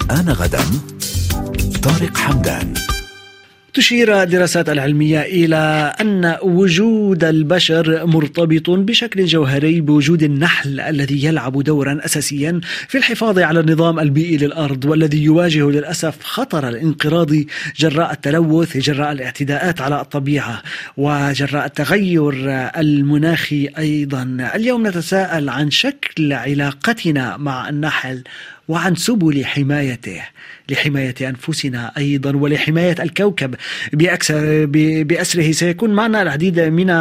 آن غدا. طارق حمدان. تشير الدراسات العلمية إلى أن وجود البشر مرتبط بشكل جوهري بوجود النحل الذي يلعب دورا أساسيا في الحفاظ على النظام البيئي للأرض، والذي يواجه للأسف خطر الانقراض جراء التلوث، جراء الاعتداءات على الطبيعة، وجراء التغير المناخي أيضا. اليوم نتساءل عن شكل علاقتنا مع النحل وعن سبل حمايته، لحماية أنفسنا أيضا ولحماية الكوكب بأسره. سيكون معنا العديد من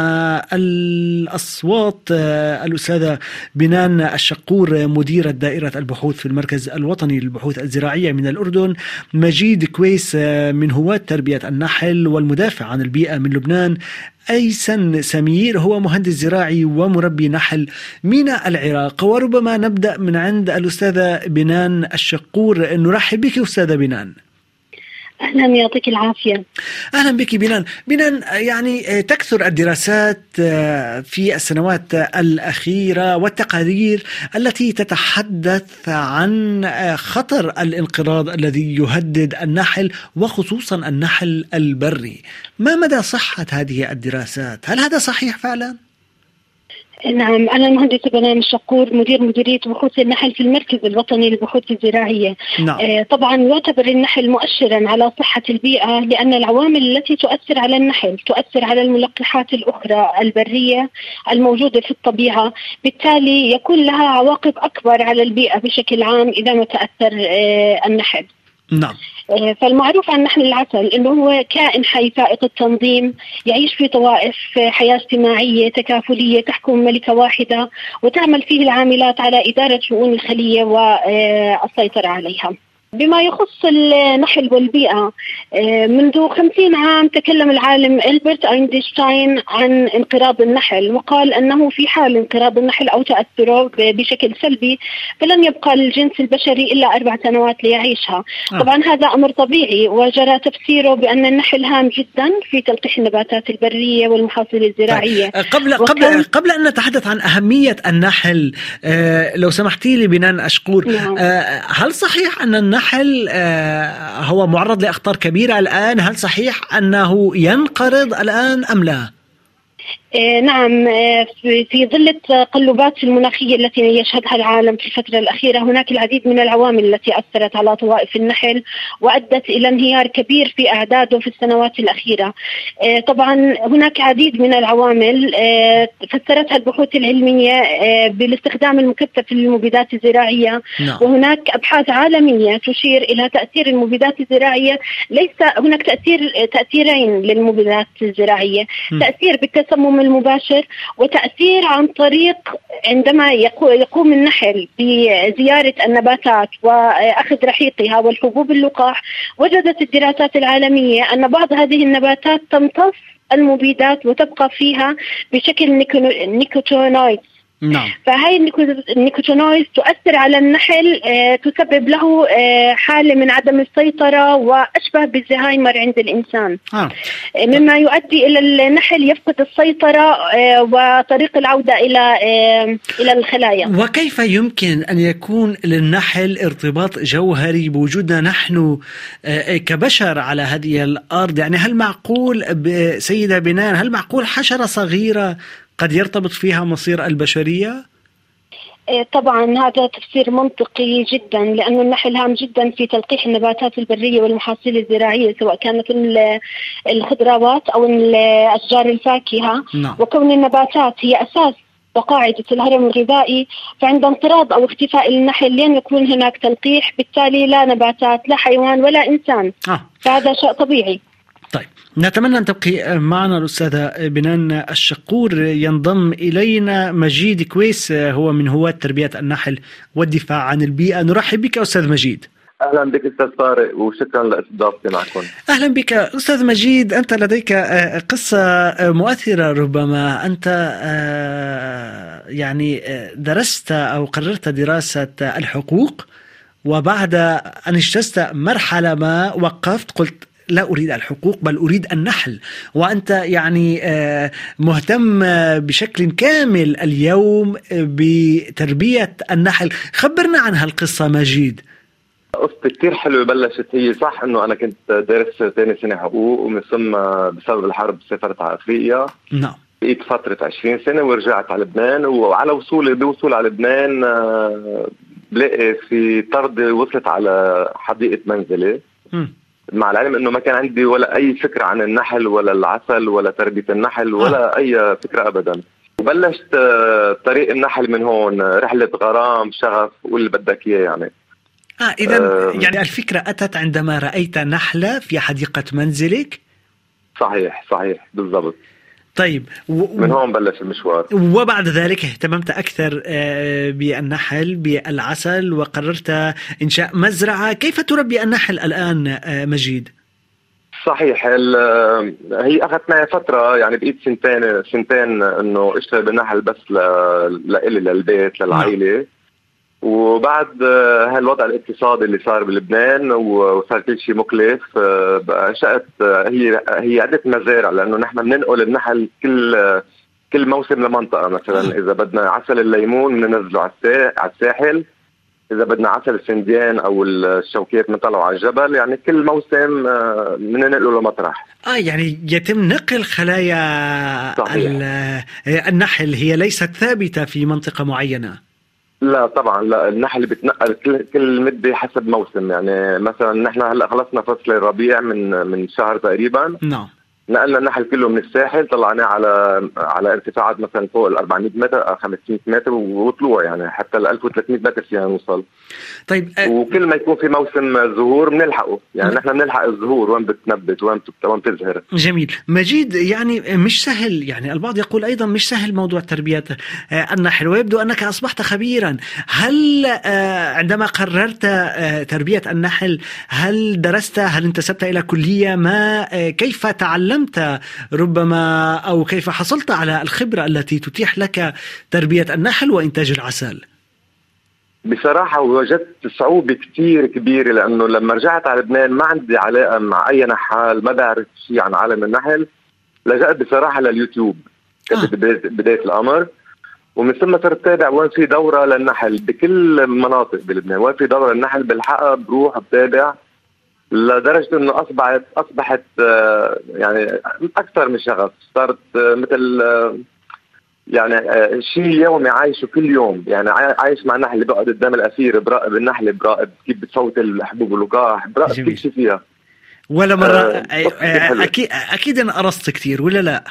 الأصوات. الأستاذة بنان الشقور مديرة دائرة البحوث في المركز الوطني للبحوث الزراعية من الأردن، مجيد كويس من هواة تربية النحل والمدافع عن البيئة من لبنان، أيسن سمير هو مهندس زراعي ومربي نحل من العراق. وربما نبدأ من عند الأستاذة بنان الشقور. نرحب بك أستاذة بنان. أهلا، يعطيك العافية. أهلا بك بنان. يعني تكثر الدراسات في السنوات الأخيرة والتقارير التي تتحدث عن خطر الانقراض الذي يهدد النحل وخصوصا النحل البري. ما مدى صحة هذه الدراسات؟ هل هذا صحيح فعلا؟ نعم، أنا المهندسة بنان الشقور مديرية بحوث النحل في المركز الوطني للبحوث الزراعية. نعم. طبعا يعتبر النحل مؤشرا على صحة البيئة، لأن العوامل التي تؤثر على النحل تؤثر على الملقحات الأخرى البرية الموجودة في الطبيعة، بالتالي يكون لها عواقب أكبر على البيئة بشكل عام إذا ما تأثر النحل. نعم. فالمعروف عن نحل العسل أنه هو كائن حي فائق التنظيم، يعيش في طوائف حياة اجتماعية تكافلية تحكم ملكة واحدة، وتعمل فيه العاملات على إدارة شؤون الخلية والسيطرة عليها. بما يخص النحل والبيئة، منذ 50 عام تكلم العالم ألبرت أينشتاين عن انقراض النحل، وقال أنه في حال انقراض النحل أو تأثره بشكل سلبي فلن يبقى للجنس البشري إلا 4 سنوات ليعيشها. طبعا هذا أمر طبيعي، وجرى تفسيره بأن النحل هام جدا في تلقيح النباتات البرية والمحاصيل الزراعية. قبل أن نتحدث عن أهمية النحل، لو سمحتي لي بنان أشقور، هل صحيح أن النحل هو معرض لأخطار كبيرة الآن؟ هل صحيح أنه ينقرض الآن أم لا؟ نعم، في ظل التقلبات المناخية التي يشهدها العالم في الفترة الأخيرة هناك العديد من العوامل التي أثرت على طوائف النحل وأدت إلى انهيار كبير في أعداده في السنوات الأخيرة. طبعا هناك عديد من العوامل فسرتها البحوث العلمية بالاستخدام المكثف للمبيدات الزراعية. وهناك أبحاث عالمية تشير إلى تأثير المبيدات الزراعية. ليس هناك تأثيرين للمبيدات الزراعية، تأثير بالتسمم المباشر وتأثير عن طريق عندما يقوم النحل بزيارة النباتات وأخذ رحيقها والحبوب اللقاح. وجدت الدراسات العالمية أن بعض هذه النباتات تمتص المبيدات وتبقى فيها بشكل نيكوتينويد. نعم. فهي النيكوتينويد تؤثر على النحل، تسبب له حالة من عدم السيطرة وأشبه بالزهايمر عند الإنسان. مما يؤدي إلى النحل يفقد السيطرة وطريق العودة إلى الخلايا. وكيف يمكن أن يكون للنحل ارتباط جوهري بوجودنا نحن كبشر على هذه الأرض؟ يعني هل معقول سيدة بنان، هل معقول حشرة صغيرة قد يرتبط فيها مصير البشرية؟ طبعا هذا تفسير منطقي جدا، لأن النحل هام جدا في تلقيح النباتات البرية والمحاصيل الزراعية سواء كانت الخضروات أو أشجار الفاكهة. وكون النباتات هي أساس وقاعدة الهرم الغذائي، فعند انقراض أو اختفاء النحل لن يكون هناك تلقيح، بالتالي لا نباتات لا حيوان ولا إنسان. فهذا شيء طبيعي. طيب، نتمنى أن تبقي معنا الأستاذة بنان الشقور. ينضم إلينا مجيد كويس، هو من هواة تربية النحل والدفاع عن البيئة. نرحب بك أستاذ مجيد. أهلا بك أستاذ طارق، وشكرا لاستضافتي معكم. أهلا بك أستاذ مجيد. أنت لديك قصة مؤثرة ربما. أنت يعني درست أو قررت دراسة الحقوق، وبعد أن اجتزت مرحلة ما وقفت، قلت لا أريد الحقوق بل أريد النحل، وأنت يعني مهتم بشكل كامل اليوم بتربية النحل. خبرنا عن هالقصة مجيد. قصتي كتير حلوة بلشت. هي صح إنه أنا كنت دارس ثاني سنة حقوق، ومن ثم بسبب الحرب سافرت على أفريقيا. نعم. بقيت فترة 20 سنة ورجعت على لبنان، وعلى بوصول على لبنان بلاقي في طردة وصلت على حديقة منزلي. مع العلم انه ما كان عندي ولا اي فكرة عن النحل ولا العسل ولا تربية النحل ولا اي فكرة ابدا. وبلشت طريق النحل من هون، رحلة غرام شغف واللي بدك اياه يعني. اذا يعني الفكرة اتت عندما رأيت نحلة في حديقة منزلك؟ صحيح بالضبط. طيب من هون بلش المشوار. وبعد ذلك اهتممت أكثر بالنحل بالعسل وقررت إنشاء مزرعة. كيف تربي النحل الآن مجيد؟ صحيح، هي أخذت معي فترة، يعني بقيت سنتين إنه اشتغل بالنحل بس لإلي للبيت للعائلة. وبعد هالوضع الاقتصادي اللي صار بلبنان وصار كل شيء مكلف، انشأت هي عدة مزارع، لأنه نحن بننقل النحل كل موسم لمنطقة. مثلا إذا بدنا عسل الليمون بننزله على الساحل، إذا بدنا عسل السنديان أو الشوكيات بنطلعه على الجبل. يعني كل موسم بننقله لمطرح. يعني يتم نقل خلايا النحل، هي ليست ثابتة في منطقة معينة. لا طبعا، لا، النحل بتنقل كل مدة حسب موسم. يعني مثلا نحن هلا خلصنا فصل الربيع من شهر تقريبا. نعم. نقلنا النحل كله من الساحل، طلعناه على ارتفاعات مثلا فوق ال 400 متر 500 متر وطلوع، يعني حتى ال 1300 متر فينا نوصل. طيب وكل ما يكون في موسم زهور بنلحقه، يعني نحن بنلحق الزهور وين بتنبت وين بتزهر. جميل. مجيد، يعني مش سهل، يعني البعض يقول أيضا مش سهل موضوع تربية النحل، ويبدو أنك أصبحت خبيرا. هل عندما قررت تربية النحل هل درست، هل انتسبت إلى كلية ما؟ كيف تعلمت ربما، أو كيف حصلت على الخبرة التي تتيح لك تربية النحل وإنتاج العسل؟ بصراحة وجدت صعوبة كتير كبيرة، لأنه لما رجعت على لبنان ما عندي علاقة مع أي نحال، ما بعرف شيء عن عالم النحل. لجأت بصراحة لليوتيوب بداية الأمر، ومن ثم صرت تابع وين في دورة للنحل بكل مناطق بلبنان، وين في دورة للنحل بالحقها بروح بتابع، لدرجة انه اصبحت يعني اكثر من شغف. صارت مثل يعني شيء يومي عايشه كل يوم. يعني عايش مع النحل اللي بقعد قدام الأثير، براقب النحل، براقب كيف بتفوت الحبوب واللقاح، براقب كل شيء فيها. ولا مرة اكيد انا قرصت كثير ولا لا؟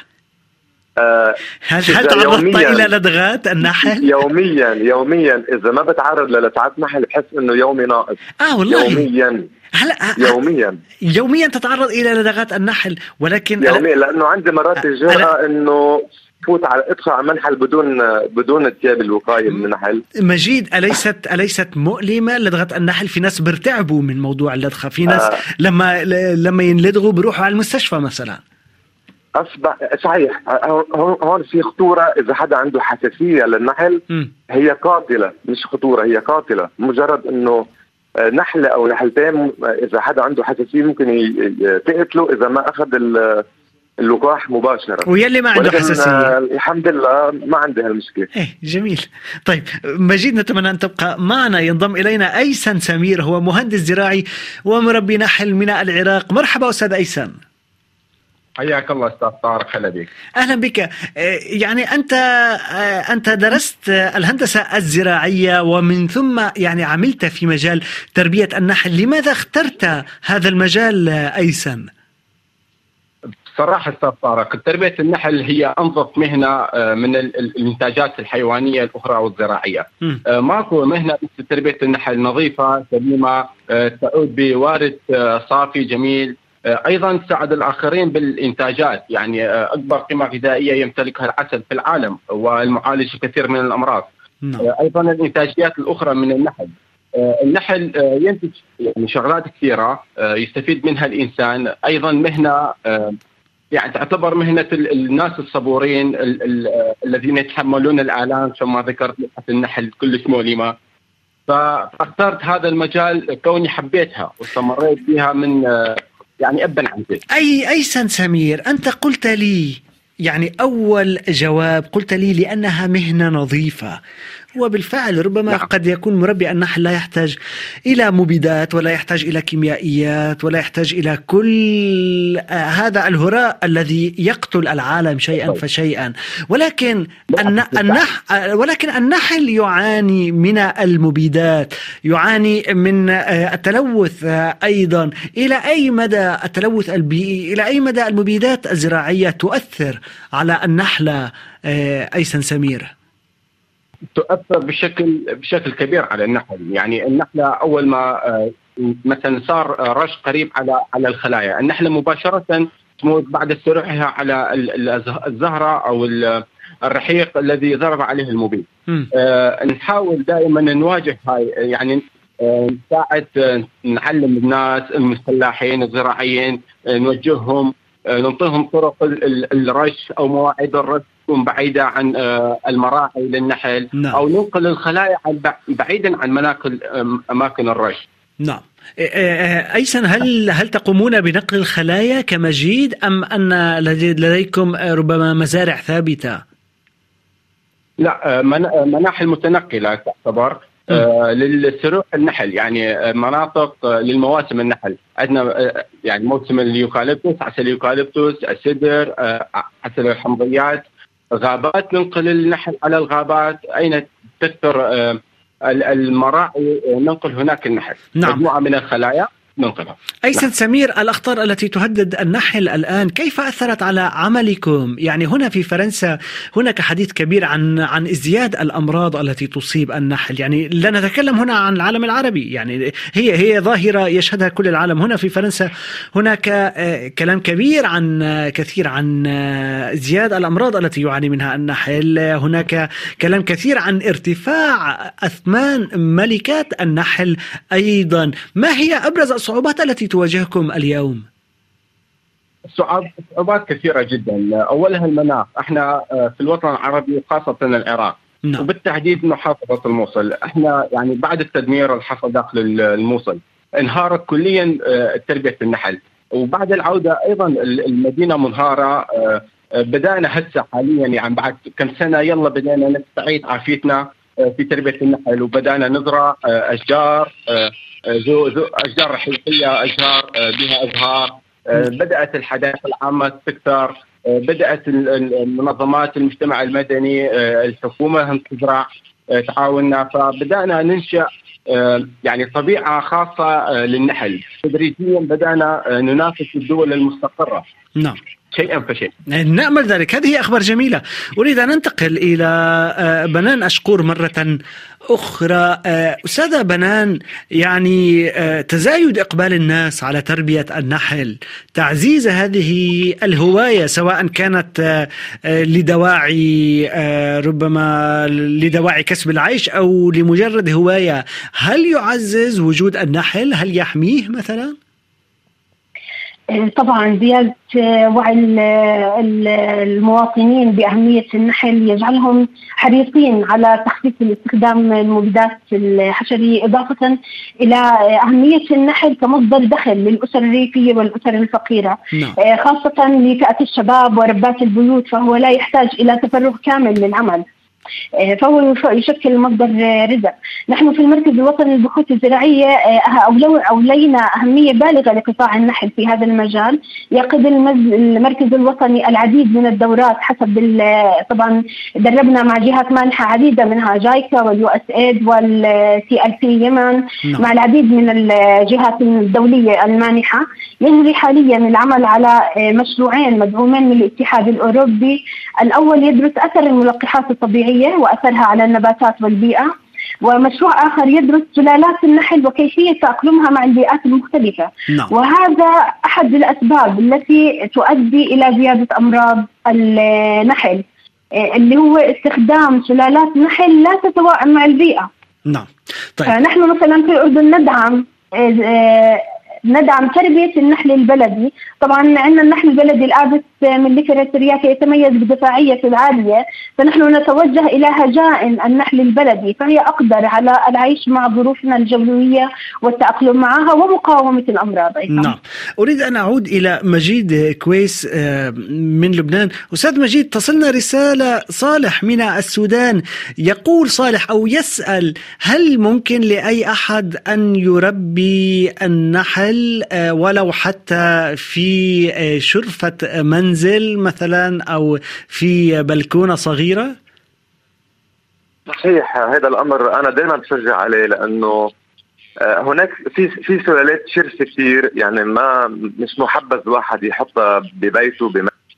هل تعرضت الى لدغات النحل؟ يوميا اذا ما بتعرض للدغات نحل بحس انه يومي ناقص. والله يوميا تتعرض الى لدغات النحل، ولكن يوميا لانه عندي مرات الجرأة انه فوت ادخل على منحل بدون الثياب الوقايه من النحل. مجيد، اليست مؤلمه لدغه النحل؟ في ناس بيرتعبوا من موضوع اللدغه، في ناس لما ينلدغوا بيروحوا على المستشفى مثلا. أصبح صحيح، هون في خطورة. إذا حدا عنده حساسية للنحل هي قاتلة، مش خطورة، هي قاتلة. مجرد إنه نحلة أو نحلتين إذا حدا عنده حساسية ممكن تقتله إذا ما أخذ اللقاح مباشرة. ويلي ما عنده حساسية الحمد لله ما عنده هالمشكلة. جميل. طيب مجيد، نتمنى أن تبقى معنا. ينضم إلينا أيسن سمير، هو مهندس زراعي ومربي نحل من العراق. مرحبا أستاذ أيسن. حياك الله أستاذ طارق. هلا بك. أهلا بك. يعني أنت درست الهندسة الزراعية ومن ثم يعني عملت في مجال تربية النحل. لماذا اخترت هذا المجال أيسن؟ بصراحة أستاذ طارق، تربية النحل هي أنظف مهنة من الإنتاجات الحيوانية الأخرى والزراعية. ماكو مهنة مثل تربية النحل، نظيفة سليمة، تعود بوارد صافي جميل، أيضا تساعد الآخرين بالإنتاجات. يعني أكبر قيمة غذائية يمتلكها العسل في العالم والمعالج الكثير من الأمراض. أيضا الإنتاجيات الأخرى من النحل. النحل ينتج يعني شغلات كثيرة يستفيد منها الإنسان. أيضا مهنة يعني تعتبر مهنة الناس الصبورين الذين يتحملون الآلام، كما ذكرت النحل كلش مؤلمة. فاخترت هذا المجال كوني حبيتها واستمريت بها من يعني أبا عن جد. أيسن سمير، أنت قلت لي يعني أول جواب قلت لي لأنها مهنة نظيفة، وبالفعل ربما قد يكون مربي النحل لا يحتاج إلى مبيدات ولا يحتاج إلى كيميائيات ولا يحتاج إلى كل هذا الهراء الذي يقتل العالم شيئا فشيئا، ولكن النحل يعاني من المبيدات، يعاني من التلوث أيضا. إلى أي مدى التلوث البيئي، إلى أي مدى المبيدات الزراعية تؤثر على النحلة أيسن سمير؟ تؤثر بشكل كبير على النحل. يعني النحلة أول ما مثلا صار رش قريب على الخلايا، النحلة مباشرة تموت بعد استروحها على الزهرة أو الرحيق الذي ضرب عليه المبيد. نحاول دائما نواجه هاي، يعني نساعد نعلم الناس المسلاحين الزراعيين، نوجههم، ننطيهم طرق الرش أو مواعيد الرش تكون بعيدة عن المراعي للنحل. نعم. أو ننقل الخلايا بعيدا عن أماكن الرش. نعم. أيسن، هل تقومون بنقل الخلايا كمجيد أم أن لديكم ربما مزارع ثابتة؟ لا، مناحل متنقلة تعتبر للسروح النحل، يعني مناطق للمواسم النحل. عندنا يعني موسم اليوكاليبتوس، عسل اليوكاليبتوس، السدر، عسل الحمضيات، غابات ننقل النحل على الغابات، أين تكثر المراعي ننقل هناك النحل. نعم. مجموعة من الخلايا ننقلها. أيسن سمير، الأخطار التي تهدد النحل الآن كيف أثرت على عملكم؟ يعني هنا في فرنسا هناك حديث كبير عن ازدياد الأمراض التي تصيب النحل. يعني لا نتكلم هنا عن العالم العربي، يعني هي ظاهرة يشهدها كل العالم. هنا في فرنسا هناك كلام كثير عن ازدياد الأمراض التي يعاني منها النحل. هناك كلام كثير عن ارتفاع أثمان ملكات النحل أيضا. ما هي أبرز الصعوبات التي تواجهكم اليوم؟ صعوبات كثيرة جدا. أولها المناخ. احنا في الوطن العربي خاصة العراق. نعم. وبالتحديد محافظة الموصل، احنا يعني بعد التدمير اللي حصل داخل الموصل انهارت كليا تربية النحل، وبعد العودة أيضا المدينة منهارة. بدأنا هسه حاليا يعني بعد كم سنة يلا بدأنا نستعيد عافيتنا في تربية النحل، وبدأنا نزرع أشجار، أشجار رحيقية، أشجار بها أزهار. بدأت الحدائق العامة تكثر، بدأت المنظمات المجتمع المدني، الحكومة هم تزرع، تعاوننا، فبدأنا ننشأ يعني طبيعة خاصة للنحل. تدريجيا بدأنا ننافس الدول المستقرة. نعم. شيئا فشيء نأمل ذلك. هذه أخبار جميلة. أريد أن ننتقل إلى بنان أشقور مرة أخرى. أستاذة بنان، يعني تزايد إقبال الناس على تربية النحل، تعزيز هذه الهواية سواء كانت لدواعي ربما لدواعي كسب العيش أو لمجرد هواية، هل يعزز وجود النحل؟ هل يحميه مثلا؟ طبعا زيادة وعي المواطنين بأهمية النحل يجعلهم حريصين على تخفيف الاستخدام المبيدات الحشرية، إضافة إلى أهمية النحل كمصدر دخل للأسر الريفية والأسر الفقيرة. خاصة لفئة الشباب وربات البيوت، فهو لا يحتاج إلى تفرغ كامل للعمل، فهو يشكل مصدر رزق. نحن في المركز الوطني للبحوث الزراعية أولينا أهمية بالغة لقطاع النحل في هذا المجال. يقود المركز الوطني العديد من الدورات حسب طبعا دربنا مع جهات مانحة عديدة، منها جايكا والUSAID والCLP يمن، مع العديد من الجهات الدولية المانحة. يجري حاليا العمل على مشروعين مدعومين من الاتحاد الأوروبي. الأول يدرس أثر الملقحات الطبيعية وأثرها على النباتات والبيئة، ومشروع آخر يدرس سلالات النحل وكيفية تأقلمها مع البيئات المختلفة. وهذا أحد الأسباب التي تؤدي إلى زيادة أمراض النحل، اللي هو استخدام سلالات نحل لا تتوائم مع البيئة. نعم. طيب. فنحن مثلا في الأردن ندعم ندعم تربية النحل البلدي. طبعا عندنا النحل البلدي الآبس من ليكرة ترياكا يتميز بدفاعية عالية، فنحن نتوجه إلى هجائن النحل البلدي، فهي أقدر على العيش مع ظروفنا الجوية والتأقلم معها ومقاومة الأمراض أيضا. نعم. أريد أن أعود إلى مجيد كويس من لبنان. أستاذ مجيد، تصلنا رسالة صالح من السودان. يقول صالح أو يسأل: هل ممكن لأي أحد أن يربي النحل ولو حتى في شرفة منزل مثلا أو في بلكونة صغيرة؟ صحيح، هذا الأمر أنا دائما بشجع عليه، لأنه هناك في سلالات شرسة كثير، يعني ما مش محبذ واحد يحطها ببيته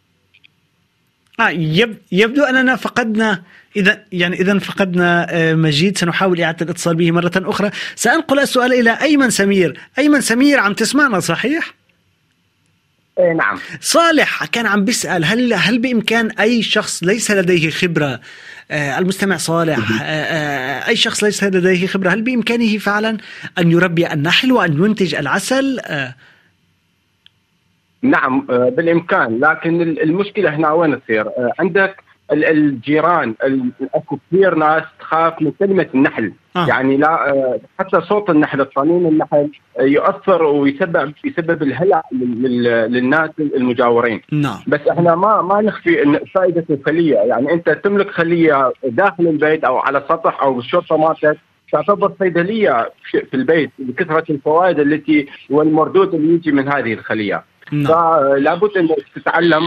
يبدو أننا فقدنا إذا فقدنا مجيد. سنحاول إعادة الاتصال به مرة أخرى. سأنقل السؤال إلى أيمن سمير. أيمن سمير، عم تسمعنا صحيح؟ نعم. صالح كان عم بيسأل: هل بإمكان أي شخص ليس لديه خبرة، المستمع صالح، أي شخص ليس لديه خبرة، هل بإمكانه فعلا أن يربي النحل وأن ينتج العسل؟ نعم بالإمكان، لكن المشكلة هنا وين تصير؟ عندك الجيران، اكو كثير ناس تخاف من كلمة النحل. يعني لا، حتى صوت النحل، الصنين النحل يؤثر ويسبب الهلع للناس المجاورين. نعم. بس احنا ما نخفي ان فائدة الخلية، يعني انت تملك خلية داخل البيت او على سطح او بالشرطة مالتك، تعتبر صيدلية في البيت بكثرة الفوائد التي والمردود اللي يجي من هذه الخلية. فلابد ان تتعلم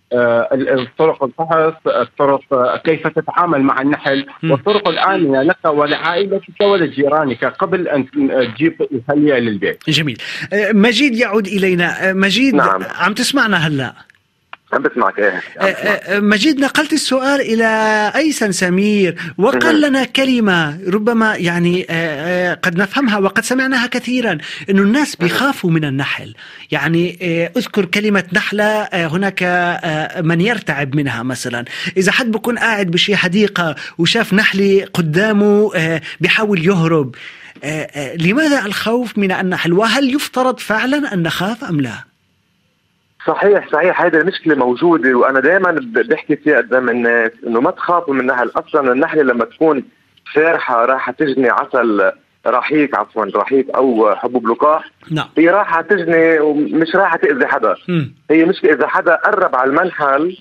الطرق الفحص، الطرق كيف تتعامل مع النحل، والطرق الآمنة لك ولعائلتك ولجيرانك قبل أن تجيب الخلية للبيت. جميل. مجيد يعود إلينا. مجيد، نعم. عم تسمعنا هلأ؟ عم بسمعك. مجيد، نقلت السؤال إلى أيسن سمير وقال لنا كلمة ربما يعني قد نفهمها وقد سمعناها كثيرا، إنه الناس بيخافوا من النحل. يعني أذكر كلمة نحلة، هناك من يرتعب منها. مثلا إذا حد بكون قاعد بشي حديقة وشاف نحلي قدامه بيحاول يهرب، لماذا الخوف من النحل؟ وهل يفترض فعلا أن نخاف أم لا؟ صحيح، هذه المشكلة موجودة، وأنا دائما بحكي فيها قدام الناس إنه ما تخافوا من النحل. أصلا النحلة لما تكون سارحة راح تجني عسل رحيق أو حبوب لقاح. نعم. هي راح تجني ومش راح تأذي حدا. هي مشكلة إذا حدا قرب على المنحل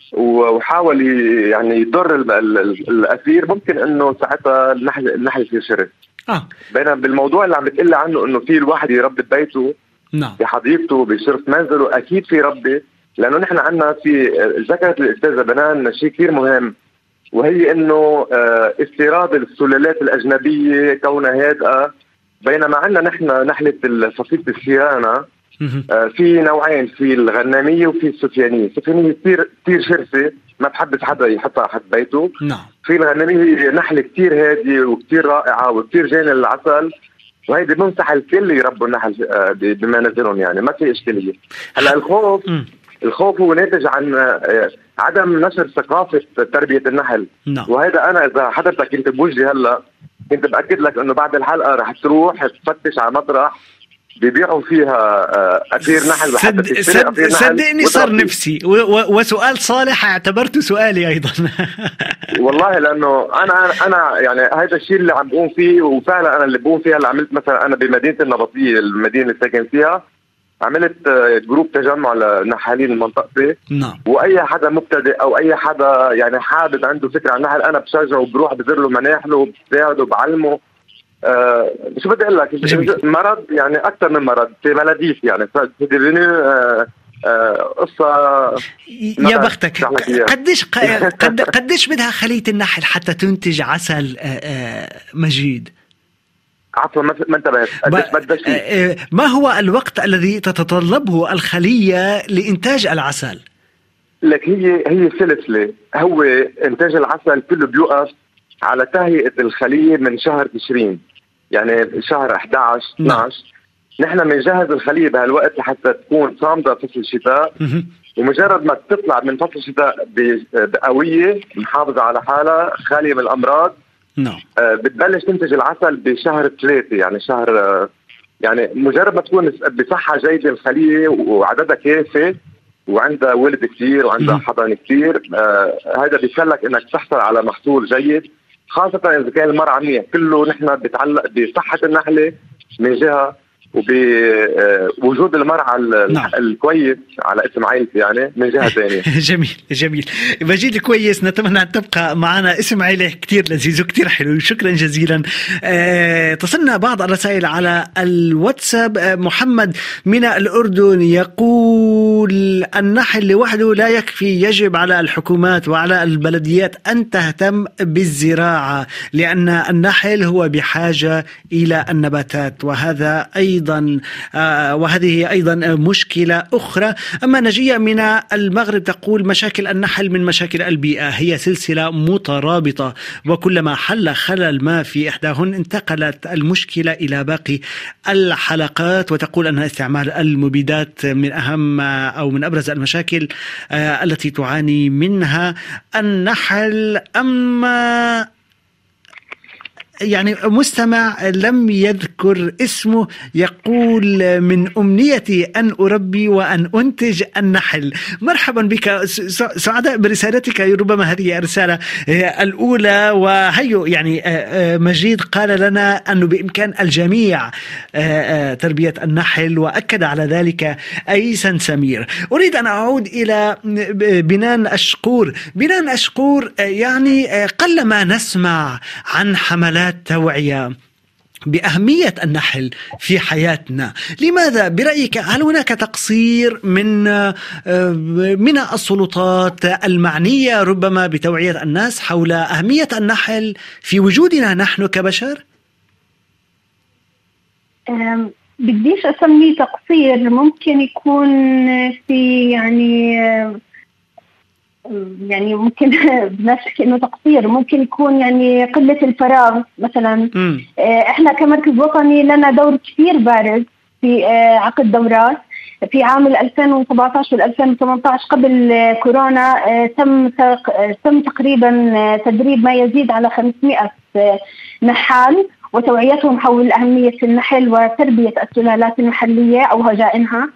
وحاول يعني يضر الأثير، ممكن إنه ساعتها النحل يصير شرس. بينما بالموضوع اللي عم بتقلي عنه إنه في الواحد يربي ببيته، نعم، بحديقته، بشرف منزله، أكيد في ربي. لأنه نحن عندنا في ذكرت الأستاذة بنان شيء كثير مهم، وهي إنه استيراد السلالات الأجنبية كونها هادئة، بينما عندنا نحن نحلة فصيلة السيانة في نوعين، في الغنامية وفي السفيانية. السفيانية كثير شرسة، ما بحبس حدا يحطها حد بيته. نعم. في الغنامية نحلة كثير هادية وكثير رائعة وكثير جاية للعسل، وهيدي بنصح الكل يربوا النحل بمنازلهم، يعني ما في إشكالية. هلا الخوف هو ناتج عن عدم نشر ثقافة تربية النحل. وهذا أنا إذا حضرتك كنت بوجهي هلا كنت بأكد لك إنه بعد الحلقة رح تروح تفتش على مطرح بيبيعوا فيها أثير نحل. صدقني صار نفسي، وسؤال صالح اعتبرته سؤالي أيضا. والله لأنه أنا يعني هذا الشيء اللي عم بقوم فيه، وفعلا أنا اللي بقوم فيها. اللي عملت مثلا أنا بمدينة النبطية، المدينة اللي ساكن فيها، عملت جروب تجمع لنحالين المنطقة. وأي حدا مبتدئ أو أي حدا يعني حابب عنده فكرة عن النحل، أنا بشجعه، بروح بزر له مناحله، بساعده، بعلمه. شو بدي اقول لك، مرض يعني اكثر من مرض، في ملاديف يعني قصه يا بختك. قديش بدها خلية النحل حتى تنتج عسل مجيد؟ عفوا ما انتبهت. ما هو الوقت الذي تتطلبه الخلية لإنتاج العسل؟ لك هي سلسلة. هو إنتاج العسل كله بيوقف على تهيئة الخلية من شهر تشرين، يعني شهر 11 12 نحن بنجهز الخلية بهالوقت لحتى تكون صامدة فصل الشتاء. ومجرد ما تطلع من فصل الشتاء بقوية محافظة على حالها خالية من الأمراض، بتبلش تنتج العسل بشهر 3، يعني شهر يعني مجرد ما تكون بصحة جيدة الخلية وعددها كافي وعندها ولد كثير وعندها حضن كثير، هذا بيخلك انك تحصل على محصول جيد، خاصة اذا كان المرعى منيح. كله نحن بتعلق بصحة النحلة من جهة وبوجود المرعى الكويس على اسم عائلتي يعني من جهة ثانية. جميل جميل مجيد الكويس، نتمنى أن تبقى معنا، اسم عائلة كتير لذيذ وكتير حلو. شكرا جزيلا. تصلنا بعض الرسائل على الواتساب. محمد من الأردن يقول النحل لوحده لا يكفي، يجب على الحكومات وعلى البلديات أن تهتم بالزراعة، لأن النحل هو بحاجة إلى النباتات، وهذه أيضا مشكلة أخرى. أما نجية من المغرب تقول مشاكل النحل من مشاكل البيئة، هي سلسلة مترابطة، وكلما حل خلل ما في إحداهن انتقلت المشكلة إلى باقي الحلقات. وتقول أن استعمال المبيدات من أهم أو من أبرز المشاكل التي تعاني منها النحل. أما يعني مستمع لم يذكر اسمه يقول من أمنيتي أن أربي وأن أنتج النحل. مرحبا بك، سعداء برسالتك، ربما هذه الرسالة الأولى. وهيو يعني مجيد قال لنا أنه بإمكان الجميع تربية النحل، وأكد على ذلك أيسن سمير. أريد أن أعود إلى بنان أشقور. بنان أشقور يعني قلما نسمع عن حملات توعية بأهمية النحل في حياتنا. لماذا برأيك هل هناك تقصير من السلطات المعنية ربما بتوعية الناس حول أهمية النحل في وجودنا نحن كبشر؟ بديش أسميه تقصير، ممكن يكون في يعني ممكن بنحكي انه تقصير، ممكن يكون يعني قلة الفراغ مثلا. احنا كمركز وطني لنا دور كثير بارز في عقد دورات. في عام 2017 و 2018 قبل كورونا تم تقريبا تدريب ما يزيد على 500 نحال وتوعيتهم حول أهمية النحل وتربية السلالات المحلية أو هجائنها.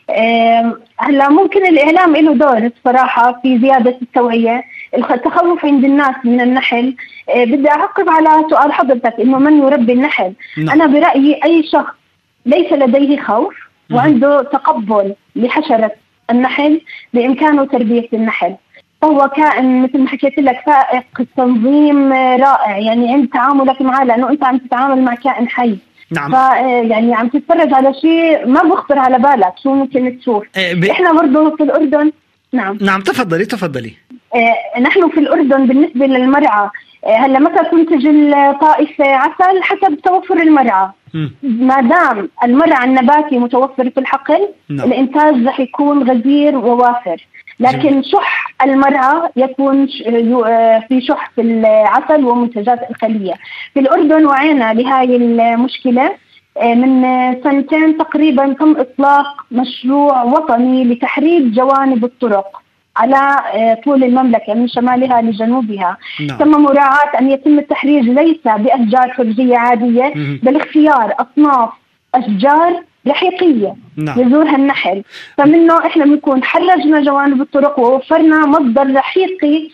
هلا ممكن الإعلام له دور الصراحة في زيادة التوعية. التخوف عند الناس من النحل، بدي أعقب على سؤال حضرتك إنه من يربي النحل. أنا برأيي أي شخص ليس لديه خوف وعنده تقبل لحشرة النحل بإمكانه تربية النحل. هو كائن مثل ما حكيت لك فائق التنظيم، رائع يعني عند تعاملك معه، لأنه أنت عم تتعامل مع كائن حي. نعم. يعني عم تتفرج على شيء ما بخطر على بالك شو ممكن تشوف. إحنا برضو في الأردن. نعم تفضلي. نحن في الأردن بالنسبة للمرعى، هلا متى تنتج الطائفة عسل حسب توفر المرعى. ما دام المرعى النباتي متوفر في الحقل، الإنتاج رح يكون غزير ووافر. لكن شح المرعى يكون في شح في العسل ومنتجات الخلية. في الأردن وعينا لهاي المشكلة. من سنتين تقريبا تم إطلاق مشروع وطني لتحرير جوانب الطرق على طول المملكة من شمالها لجنوبها. تم مراعاة أن يتم التحريج ليس بأشجار خارجية عادية، بل اختيار أصناف أشجار رحيقية يزورها النحل. فمنه إحنا بنكون حرجنا جوانب الطرق ووفرنا مصدر رحيقي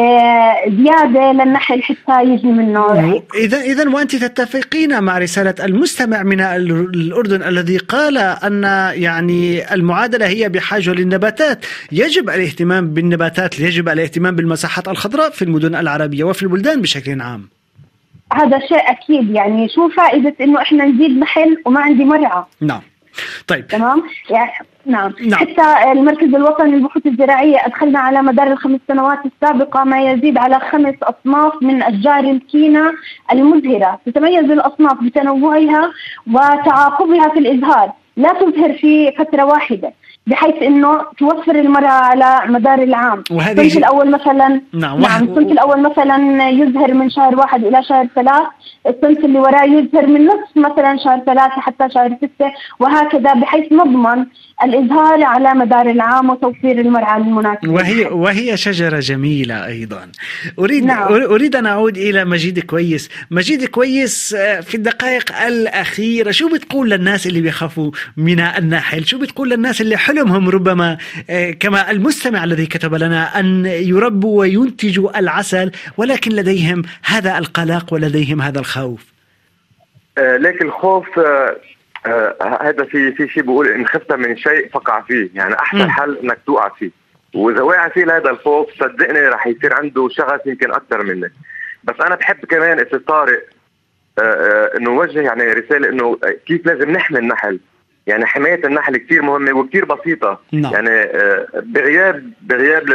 زيادة للنحل حتى يجي منه. إذن وأنت تتفقين مع رسالة المستمع من الأردن الذي قال أن يعني المعادلة هي بحاجة للنباتات. يجب الاهتمام بالنباتات، يجب الاهتمام بالمساحات الخضراء في المدن العربية وفي البلدان بشكل عام. هذا شيء أكيد. يعني شو فائدة إنه إحنا نزيد نحل وما عندي مرعى؟ نعم. طيب. تمام. نعم. حتى المركز الوطني للبحوث الزراعية أدخلنا على مدار ال5 سنوات السابقة ما يزيد على 5 أصناف من أشجار الكينا المزهرة. تتميز الأصناف بتنوعها وتعاقبها في الإزهار، لا تزهر في فترة واحدة. بحيث انه توفر المرأة على مدار العام. الصنف الاول مثلا الصنف الاول مثلا يزهر من شهر 1 الى شهر 3، الصنف اللي وراه يزهر من نصف مثلا شهر 3 حتى شهر 6، وهكذا، بحيث نضمن الازهار على مدار العام وتوفير المرأة المناسبة. وهي شجرة جميلة ايضا. اريد ان اعود الى مجيد كويس. مجيد كويس، في الدقائق الاخيرة شو بتقول للناس اللي بيخافوا من النحل؟ شو بتقول للناس اللي حلمهم ربما كما المستمع الذي كتب لنا أن يربوا وينتجوا العسل، ولكن لديهم هذا القلق ولديهم هذا الخوف؟ لكن الخوف هذا في شيء بيقول إن خفت من شيء فقع فيه، يعني أحسن حل إنك توقع فيه، وإذا وقع فيه هذا الخوف صدقني رح يصير عنده شغف يمكن أكثر منك. بس أنا بحب كمان إذا طارق إنه وجه يعني رسالة إنه كيف لازم نحمي النحل. يعني حماية النحل كتير مهمة وكتير بسيطة. يعني بغياب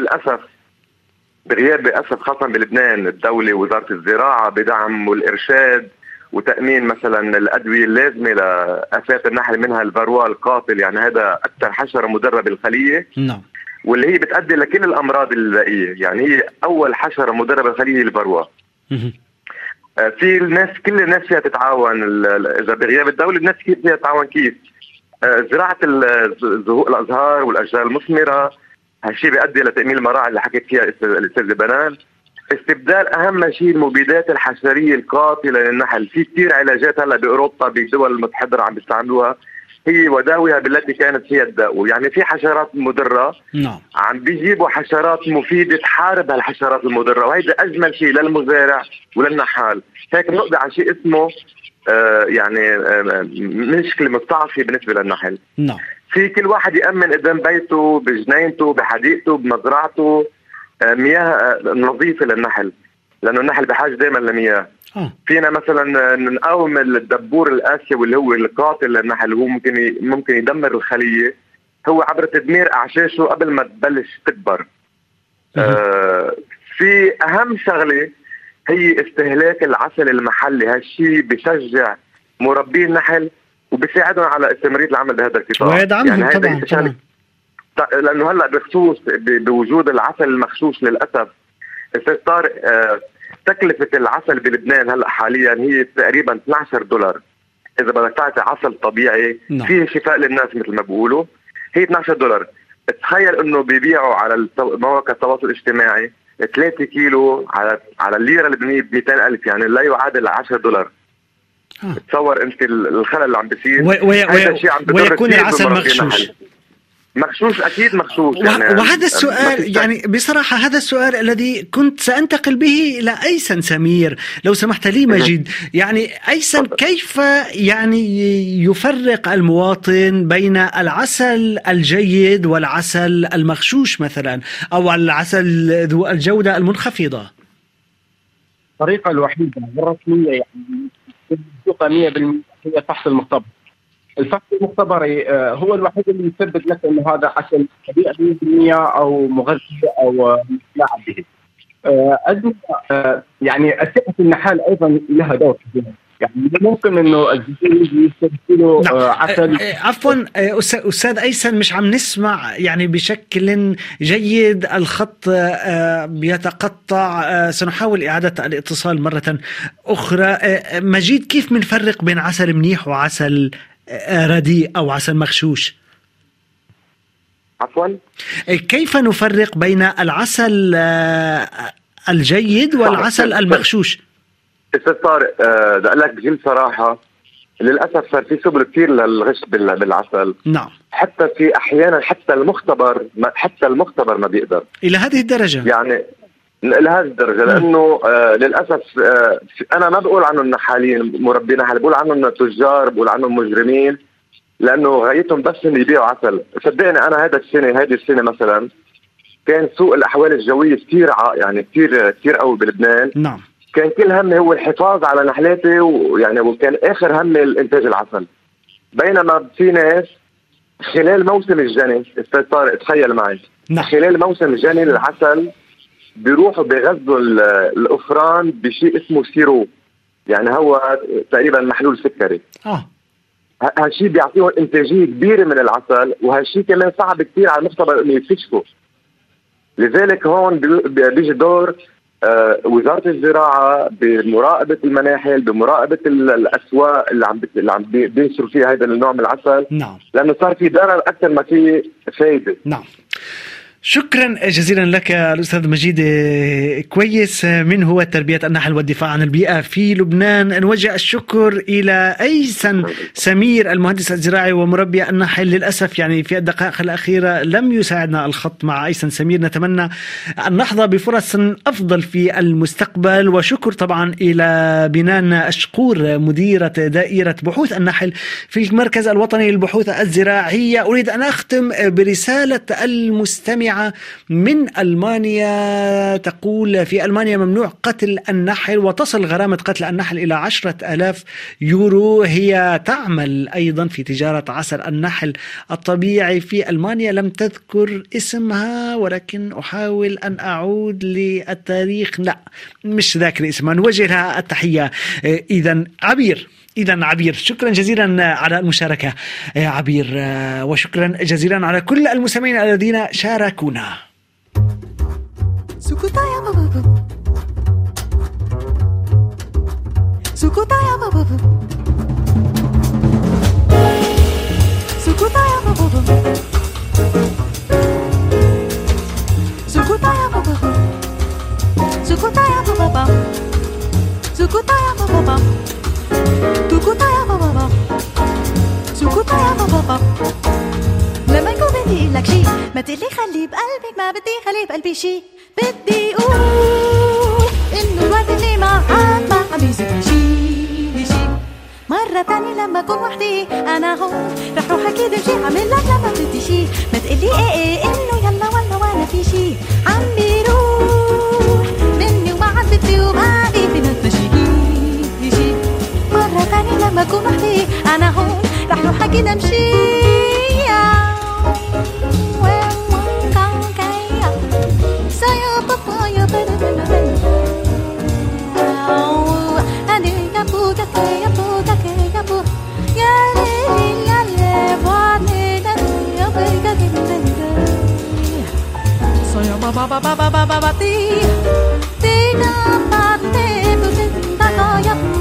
للأسف خاصة بلبنان الدولة ووزارة الزراعة بدعم والإرشاد وتأمين مثلا الأدوية اللازمة لآفات النحل، منها الفاروا القاتل، يعني هذا أكثر حشرة مدربة الخلية واللي هي بتؤدي لكل الأمراض البائية. يعني هي أول حشرة مدربة الخلية هي الفاروا. في الناس كل الناس فيها تتعاون، إذا بغياب الدولة الناس كيف فيها تتعاون؟ كيف؟ زراعة الأزهار والأشجار المثمرة، هالشيء بيؤدي لتأمين المراعي اللي حكيت فيها الأستاذ بنان. استبدال أهم شيء المبيدات الحشرية القاتلة للنحل. في كتير علاجات هلا بأوروبا بالدول المتحضرة عم بيستعملوها، هي وداويها بالتي كانت فيها الداء. يعني في حشرات مضرة عم بيجيبوا حشرات مفيدة تحارب هالحشرات المضرة، وهيدا أجمل شيء للمزارع وللنحال. هيك بنقضي على شيء اسمه يعني مشكلة مستعصية بالنسبة للنحل. في كل واحد يأمن قدام بيته، بجنينته، بحديقته، بمزرعته مياه نظيفة للنحل، لأنه النحل بحاجة دائما لمياه. فينا مثلا نقاوم الدبور الآسيوي اللي هو القاتل للنحل، هو ممكن يدمر الخلية، هو عبر تدمير أعشاشه قبل ما تبلش تكبر. في أهم شغلة هي استهلاك العسل المحلي. هالشي بشجع مربي النحل وبيساعدهم على استمرارية العمل بهذا القطاع، ويدعمهم يعني طبعا. لأنه هلأ بخصوص بوجود العسل المغشوش للأسف أستاذ طارق، تكلفة العسل بلبنان هلأ حاليا هي تقريبا $12. إذا بدك تعطي عسل طبيعي فيه شفاء للناس مثل ما بيقولوا هي $12. تخيل إنه بيبيعوا على مواقع التواصل الاجتماعي 3 كيلو على الليرة اللبنانية ب200,000، يعني لا يعادل $10. تصور انت الخلل اللي عم بيصير. ويكون العسل مغشوش اكيد مغشوش. وهذا السؤال يعني بصراحة هذا السؤال الذي كنت سأنتقل به إلى أيسن سمير لو سمحت لي مجيد. يعني أيسن، كيف يعني يفرق المواطن بين العسل الجيد والعسل المغشوش مثلا، أو العسل ذو الجودة المنخفضة؟ الطريقة الوحيدة والرسمية يعني 100% هي فحص المختبر. الفحص المختبري هو الوحيد اللي يثبت لك انه هذا عسل طبيعي 100% او مغذي او ملاعب به. يعني أسئلة النحال ايضا لها دور كبير. يعني ممكن انه الزجاج يستبدلوا عسل. عفوا استاذ ايسن، مش عم نسمع يعني بشكل جيد، الخط بيتقطع. سنحاول اعادة الاتصال مرة اخرى. مجيد، كيف منفرق بين عسل منيح وعسل رديء او عسل مغشوش؟ عفوا، كيف نفرق بين العسل الجيد والعسل المغشوش؟ استاذ طارق، بدي اقول لك بكل صراحه للاسف صار في سبل كثير للغش بالعسل. نعم. حتى في احيانا حتى المختبر ما بيقدر الى هذه الدرجه. يعني لهذه الدرجه، لانه للاسف انا ما بقول عنهم نحالين مربي نحل، بقول عنهم تجار، بقول عنهم مجرمين، لانه غايتهم بس ان يبيعوا عسل. صدقني انا هذه السنه مثلا كان سوء الاحوال الجويه كثير يعني كثير قوي بلبنان. نعم. كان كل همي هو الحفاظ على نحلاتي، ويعني وكان اخر همي الانتاج العسل. بينما في ناس خلال موسم الجني، استاذ طارق تخيل معي، نعم. خلال موسم الجني العسل بيروحوا بيغذوا الافران بشيء اسمه سيرو، يعني هو تقريبا محلول سكري. هالشيء بيعطيهم انتاجيه كبيره من العسل، وهالشيء كمان صعب كثير على المختبر انه يكتشفه. لذلك هون بيجي دور وزاره الزراعه بمراقبه المناحل، بمراقبه الاسواق اللي عم بينشروا فيها هذا النوع من العسل. نعم. لانه صار في ضرر اكثر ما في فايده. نعم. شكرا جزيلا لك الأستاذ مجيد كويس من هو تربية النحل والدفاع عن البيئة في لبنان. نوجه الشكر إلى أيسن سمير المهندس الزراعي ومربي النحل. للأسف يعني في الدقائق الأخيرة لم يساعدنا الخط مع أيسن سمير، نتمنى أن نحظى بفرص أفضل في المستقبل. وشكر طبعا إلى بنان أشقور مديرة دائرة بحوث النحل في المركز الوطني للبحوث الزراعية. أريد أن أختم برسالة المستمع من ألمانيا تقول: في ألمانيا ممنوع قتل النحل، وتصل غرامة قتل النحل إلى 10,000 يورو. هي تعمل أيضا في تجارة عسل النحل الطبيعي في ألمانيا. لم تذكر اسمها ولكن أحاول أن أعود للتاريخ. لا مش ذاكر اسمها، نوجه لها التحية. إذن عبير شكرا جزيلا على المشاركة عبير، وشكرا جزيلا على كل المستمعين الذين شاركونا. لما يكون بدي لك شي ما تقلي خلي بقلبك، ما بدي خلي بقلبي شي. بدي اقول انه الوقت اللي معاك ما عم بيزيد شي. مرة تانية لما اكون وحدي انا هون رح روح اكيد امشي عامل لك لما بدي شي. ما تقلي ايه انه يلا والله وانا في شي عم بيروح مني وما عاد بدي وما بدي نتمشي. مرة تانية لما اكون وحدي انا هون رح روح اكيد امشي. ba ba ba ba ba ba ba ti ti na ba te bu tin ta ko ya